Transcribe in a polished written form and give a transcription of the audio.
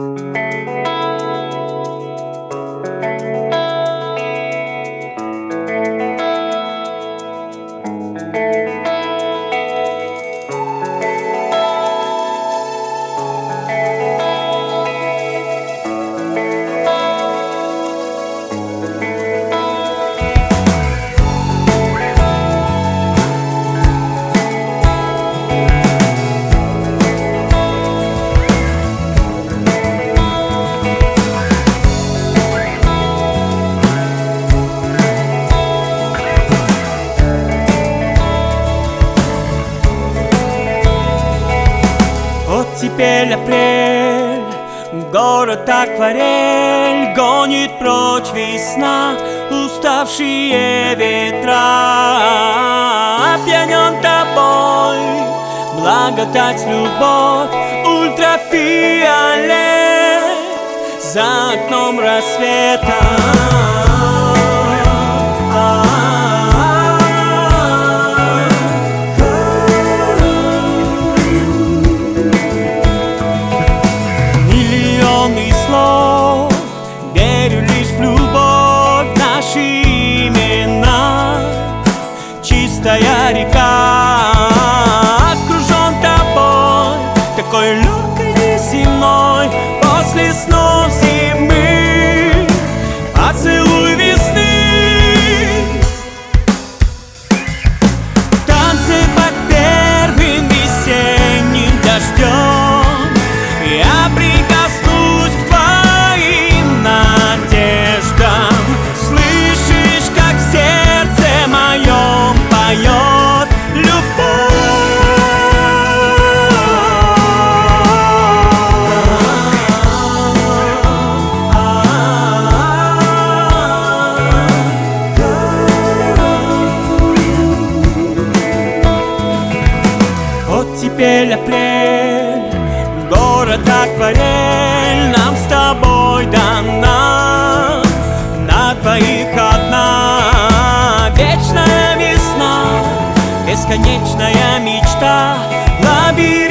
Теперь апрель, город акварель, гонит прочь весна уставшие ветра. Опьянен тобой, благодать, любовь, ультрафиолет за окном рассвета. Верю лишь в любовь, наши имена, чистая река. Окружен тобой, такой легкой неземной, после снов зимы поцелуй весны. Танцы под первым весенним дождем, я прикоснусь к твоим надеждам. Слышишь, как в сердце моем поет Вот теперь апрель, город акварель нам с тобой дана. На твоих одна вечная весна, бесконечная мечта, лабиринт.